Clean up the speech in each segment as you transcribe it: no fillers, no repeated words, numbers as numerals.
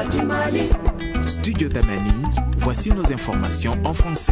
du Mali. Studio Tamani, voici nos informations en français.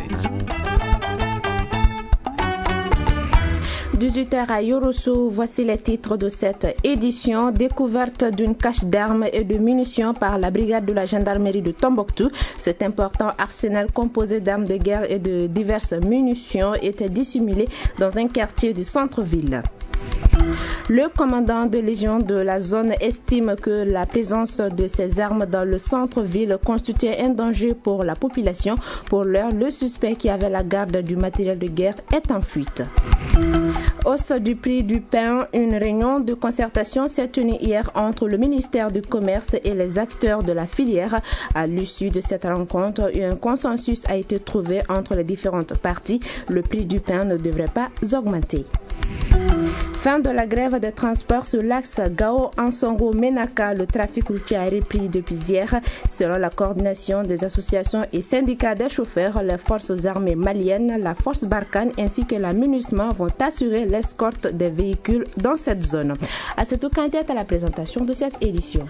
18h à Yorosso, voici les titres de cette édition. Découverte d'une cache d'armes et de munitions par la brigade de la gendarmerie de Tombouctou. Cet important arsenal composé d'armes de guerre et de diverses munitions était dissimulé dans un quartier du centre-ville. Le commandant de Légion de la zone estime que la présence de ces armes dans le centre-ville constituait un danger pour la population. Pour l'heure, le suspect qui avait la garde du matériel de guerre est en fuite. Hausse du prix du pain, une réunion de concertation s'est tenue hier entre le ministère du Commerce et les acteurs de la filière. À l'issue de cette rencontre, un consensus a été trouvé entre les différentes parties. Le prix du pain ne devrait pas augmenter. Fin de la grève des transports sur l'axe Gao-Ansongo-Menaka. Le trafic routier a repris depuis hier. Selon la coordination des associations et syndicats des chauffeurs, les forces armées maliennes, la force Barkhane ainsi que la MINUSMA vont assurer l'escorte des véhicules dans cette zone. À cette occasion, à la présentation de cette édition.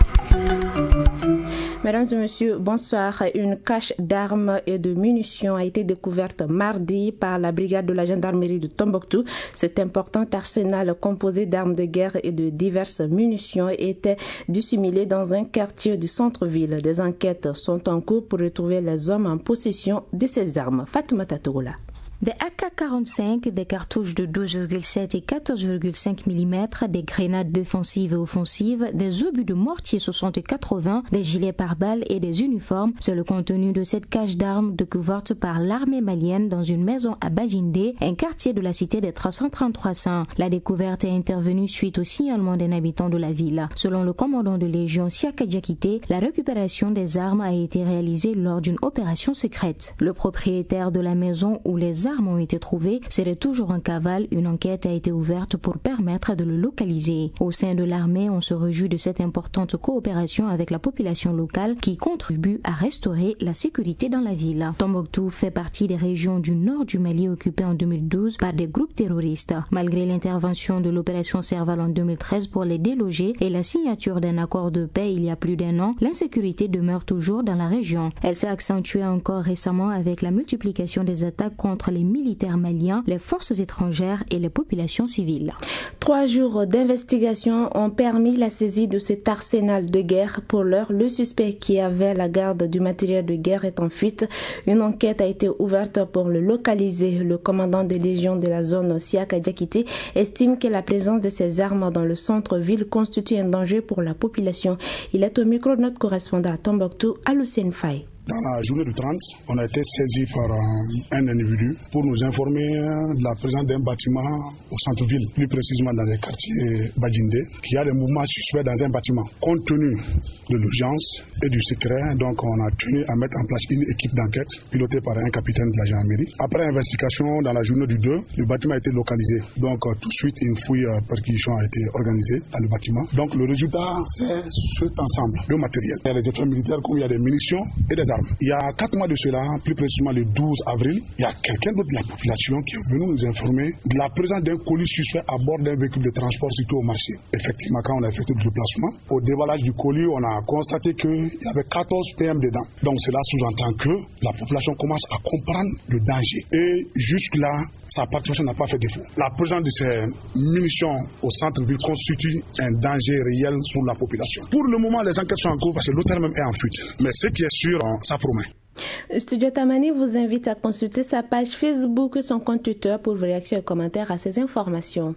Mesdames et messieurs, bonsoir. Une cache d'armes et de munitions a été découverte mardi par la brigade de la gendarmerie de Tombouctou. Cet important arsenal composé d'armes de guerre et de diverses munitions était dissimulé dans un quartier du centre-ville. Des enquêtes sont en cours pour retrouver les hommes en possession de ces armes. Fatoumata Togola. Des AK-45, des cartouches de 12,7 et 14,5 mm, des grenades défensives et offensives, des obus de mortier 60 et 80, des gilets pare-balles et des uniformes. C'est le contenu de cette cache d'armes découverte par l'armée malienne dans une maison à Bajindé, un quartier de la cité des 333. La découverte est intervenue suite au signalement d'un habitant de la ville. Selon le commandant de Légion Siaka Diakité, la récupération des armes a été réalisée lors d'une opération secrète. Le propriétaire de la maison où les armes ont été trouvées serait toujours en cavale. Une enquête a été ouverte pour permettre de le localiser. Au sein de l'armée, on se réjouit de cette importante coopération avec la population locale qui contribue à restaurer la sécurité dans la ville. Tombouctou fait partie des régions du nord du Mali occupées en 2012 par des groupes terroristes. Malgré l'intervention de l'opération Serval en 2013 pour les déloger et la signature d'un accord de paix il y a plus d'un an, l'insécurité demeure toujours dans la région. Elle s'est accentuée encore récemment avec la multiplication des attaques contre les militaires maliens, les forces étrangères et les populations civiles. 3 jours d'investigation ont permis la saisie de cet arsenal de guerre. Pour l'heure, le suspect qui avait la garde du matériel de guerre est en fuite. Une enquête a été ouverte pour le localiser. Le commandant des légions de la zone Siaka Diakité estime que la présence de ces armes dans le centre-ville constitue un danger pour la population. Il est au micro de notre correspondant à Tombouctou, Aloussène Faye. Dans la journée du 30, on a été saisi par un individu pour nous informer de la présence d'un bâtiment au centre-ville, plus précisément dans le quartier Bajindé, qui a des mouvements suspects dans un bâtiment. Compte tenu de l'urgence et du secret, donc on a tenu à mettre en place une équipe d'enquête pilotée par un capitaine de la gendarmerie. Après investigation, dans la journée du 2, le bâtiment a été localisé. Donc tout de suite, une fouille perquisition a été organisée dans le bâtiment. Donc le résultat, c'est cet ensemble de matériel. Il y a des effets militaires comme il y a des munitions et des armes. Il y a 4 mois de cela, plus précisément le 12 avril, il y a quelqu'un d'autre de la population qui est venu nous informer de la présence d'un colis suspect à bord d'un véhicule de transport situé au marché. Effectivement, quand on a effectué le déplacement, au déballage du colis, on a constaté qu'il y avait 14 PM dedans. Donc cela sous-entend que la population commence à comprendre le danger. Et jusque-là, sa participation n'a pas fait défaut. La présence de ces munitions au centre-ville constitue un danger réel pour la population. Pour le moment, les enquêtes sont en cours parce que l'auteur même est en fuite. Mais ce qui est sûr, ça promet. Studio Tamani vous invite à consulter sa page Facebook et son compte Twitter pour vos réactions et commentaires à ces informations.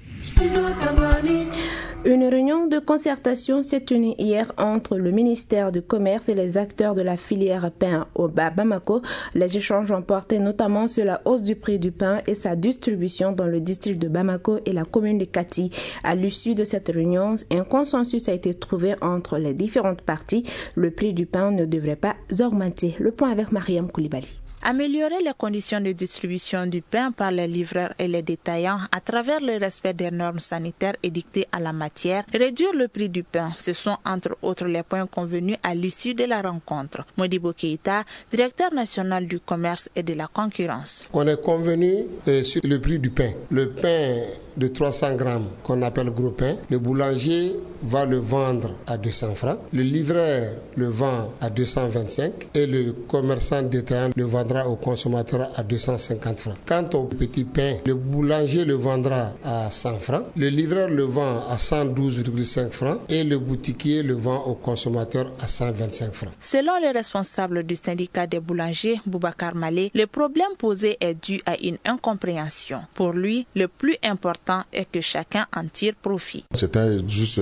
Une réunion de concertation s'est tenue hier entre le ministère du Commerce et les acteurs de la filière pain au Bamako. Les échanges ont porté notamment sur la hausse du prix du pain et sa distribution dans le district de Bamako et la commune de Kati. À l'issue de cette réunion, un consensus a été trouvé entre les différentes parties. Le prix du pain ne devrait pas augmenter. Le point avec Mariam Koulibaly. Améliorer les conditions de distribution du pain par les livreurs et les détaillants à travers le respect des normes sanitaires édictées à la matière, réduire le prix du pain, ce sont entre autres les points convenus à l'issue de la rencontre. Modibo Keita, directeur national du commerce et de la concurrence. On est convenu sur le prix du pain. Le pain de 300 grammes qu'on appelle gros pain, le boulanger va le vendre à 200 francs, le livreur le vend à 225 et le commerçant détaillant le vendra au consommateur à 250 francs. Quant au petit pain, le boulanger le vendra à 100 francs, le livreur le vend à 112,5 francs et le boutiquier le vend au consommateur à 125 francs. Selon le responsable du syndicat des boulangers, Boubacar Malé, le problème posé est dû à une incompréhension. Pour lui, le plus important est que chacun en tire profit. C'était juste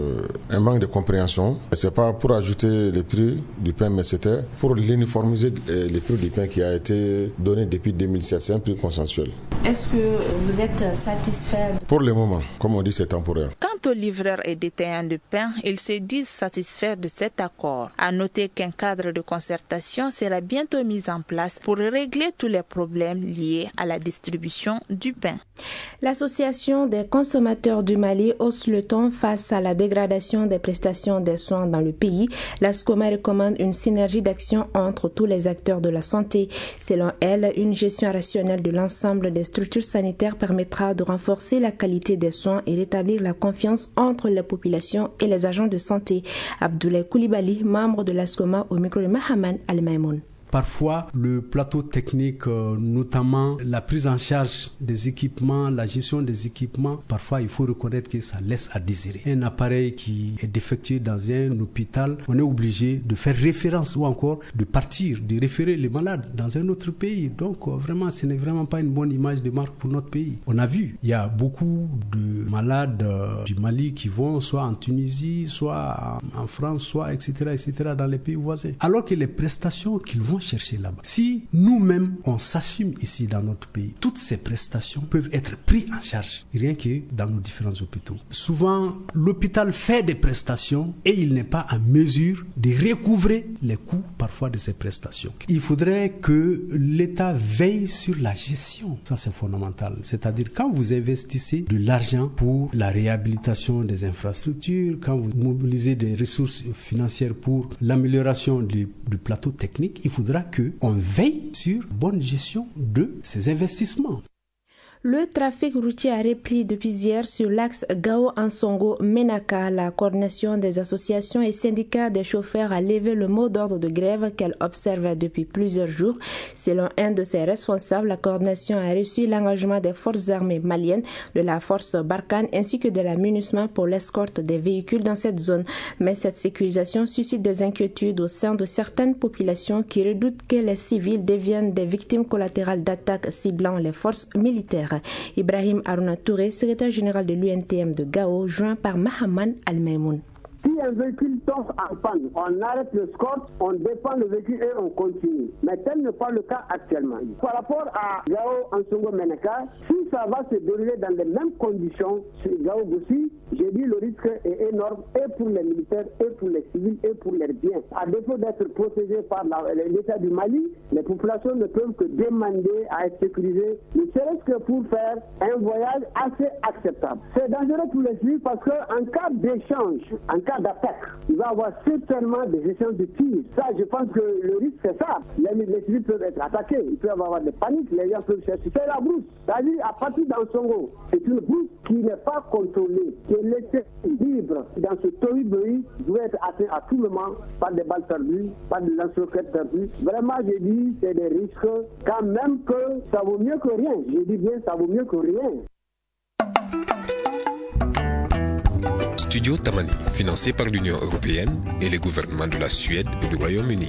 un manque de compréhension. C'est pas pour ajouter le prix du pain, mais c'était pour l'uniformiser le prix du pain qui a été donné depuis 2007. C'est un prix consensuel. Est-ce que vous êtes satisfait? Pour le moment, comme on dit, c'est temporaire. Quant aux livreurs et détaillants de pain, ils se disent satisfaits de cet accord. À noter qu'un cadre de concertation sera bientôt mis en place pour régler tous les problèmes liés à la distribution du pain. L'Association des consommateurs du Mali hausse le ton face à la dégradation des prestations des soins dans le pays. La SCOMA recommande une synergie d'action entre tous les acteurs de la santé. Selon elle, une gestion rationnelle de l'ensemble des structures sanitaires permettra de renforcer la qualité des soins et rétablir la confiance entre la population et les agents de santé. Abdoulaye Koulibaly, membre de la SCOMA, au micro de Mahaman Al-Maïmoun. Parfois, le plateau technique, notamment la prise en charge des équipements, la gestion des équipements, parfois il faut reconnaître que ça laisse à désirer. Un appareil qui est défectueux dans un hôpital, on est obligé de faire référence ou encore de partir, de référer les malades dans un autre pays. Donc vraiment, ce n'est vraiment pas une bonne image de marque pour notre pays. On a vu, il y a beaucoup de malades du Mali qui vont soit en Tunisie, soit en France, soit etc. dans les pays voisins. Alors que les prestations qu'ils vont chercher là-bas. Si nous-mêmes, on s'assume ici dans notre pays, toutes ces prestations peuvent être prises en charge, rien que dans nos différents hôpitaux. Souvent, l'hôpital fait des prestations et il n'est pas en mesure de recouvrer les coûts parfois de ces prestations. Il faudrait que l'État veille sur la gestion. Ça, c'est fondamental. C'est-à-dire, quand vous investissez de l'argent pour la réhabilitation des infrastructures, quand vous mobilisez des ressources financières pour l'amélioration du plateau technique, il faudra qu'on veille sur la bonne gestion de ces investissements. Le trafic routier a repris depuis hier sur l'axe Gao-Ansongo-Menaka. La coordination des associations et syndicats des chauffeurs a levé le mot d'ordre de grève qu'elle observe depuis plusieurs jours. Selon un de ses responsables, la coordination a reçu l'engagement des forces armées maliennes, de la force Barkhane ainsi que de la MINUSMA pour l'escorte des véhicules dans cette zone. Mais cette sécurisation suscite des inquiétudes au sein de certaines populations qui redoutent que les civils deviennent des victimes collatérales d'attaques ciblant les forces militaires. Ibrahim Aruna Touré, secrétaire général de l'UNTM de Gao, joint par Mahaman Al-Maïmoun. Si un véhicule tombe en panne, on arrête le score, on dépend le véhicule et on continue. Mais tel n'est pas le cas actuellement. Par rapport à Gao Ansongo-Menaka, si ça va se dérouler dans les mêmes conditions sur Gao Goussi, j'ai dit le risque est énorme et pour les militaires, et pour les civils, et pour leurs biens. À défaut d'être protégés par l'État du Mali, les populations ne peuvent que demander à être sécurisées, ne serait-ce que pour faire un voyage assez acceptable. C'est dangereux pour les civils parce qu'en cas d'échange, en cas d'attaque, il va y avoir certainement des échanges de tirs. Ça, je pense que le risque, c'est ça. Les civils peuvent être attaqués, il peut y avoir des paniques, les gens peuvent chercher. C'est la brousse. C'est-à-dire, à partir d'Ansongo, c'est une brousse qui n'est pas contrôlée, qui est laissée libre dans ce tohu-bohu, doit être atteint à tout moment par des balles perdues, par des lance-roquettes perdues. Vraiment, j'ai dit, c'est des risques, quand même que ça vaut mieux que rien. Je dis bien, ça vaut mieux que rien. Studio Tamani, financé par l'Union européenne et les gouvernements de la Suède et du Royaume-Uni.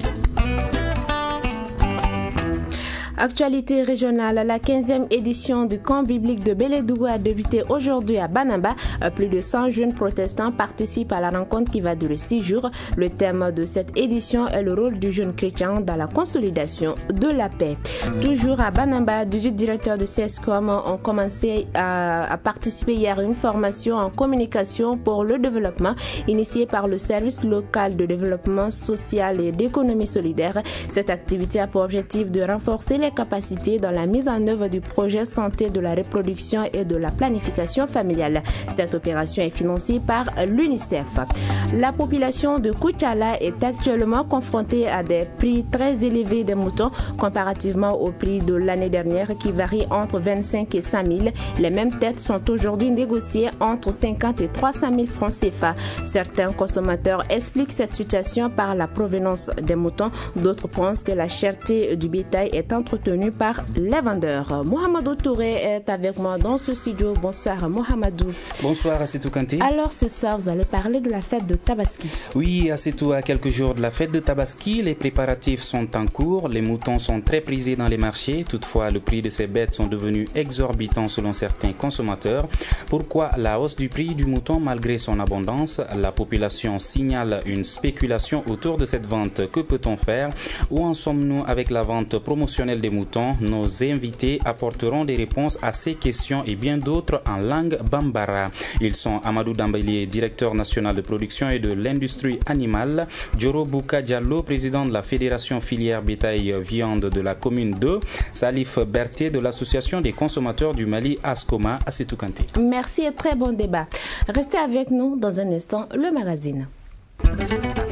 Actualité régionale, la 15e édition du camp biblique de Bélédougou a débuté aujourd'hui à Banamba. Plus de 100 jeunes protestants participent à la rencontre qui va durer 6 jours. Le thème de cette édition est le rôle du jeune chrétien dans la consolidation de la paix. Toujours à Banamba, 18 directeurs de CSCOM ont commencé à participer hier à une formation en communication pour le développement initiée par le service local de développement social et d'économie solidaire. Cette activité a pour objectif de renforcer les capacités dans la mise en œuvre du projet santé de la reproduction et de la planification familiale. Cette opération est financée par l'UNICEF. La population de Koutiala est actuellement confrontée à des prix très élevés des moutons comparativement au prix de l'année dernière qui varie entre 25 et 5 000. Les mêmes têtes sont aujourd'hui négociées entre 50 et 300 000 francs CFA. Certains consommateurs expliquent cette situation par la provenance des moutons. D'autres pensent que la cherté du bétail est entretenue par les vendeurs. Mohamedou Touré est avec moi dans ce studio. Bonsoir Mohamedou. Bonsoir Assetou Kanté. Alors ce soir, vous allez parler de la fête de Tabaski. Oui, Assetou, à quelques jours de la fête de Tabaski, les préparatifs sont en cours. Les moutons sont très prisés dans les marchés. Toutefois, le prix de ces bêtes sont devenus exorbitants selon certains consommateurs. Pourquoi la hausse du prix du mouton malgré son abondance? La population signale une spéculation autour de cette vente. Que peut-on faire? Où en sommes-nous avec la vente promotionnelle des moutons? Nos invités apporteront des réponses à ces questions et bien d'autres en langue bambara. Ils sont Amadou Dambélé, directeur national de production et de l'industrie animale, Djoro Bouka Diallo, président de la Fédération filière bétail viande de la commune de Salif Berthier de l'association des consommateurs du Mali Ascoma. Assetou Kanté. Merci et très bon débat. Restez avec nous dans un instant, le magazine.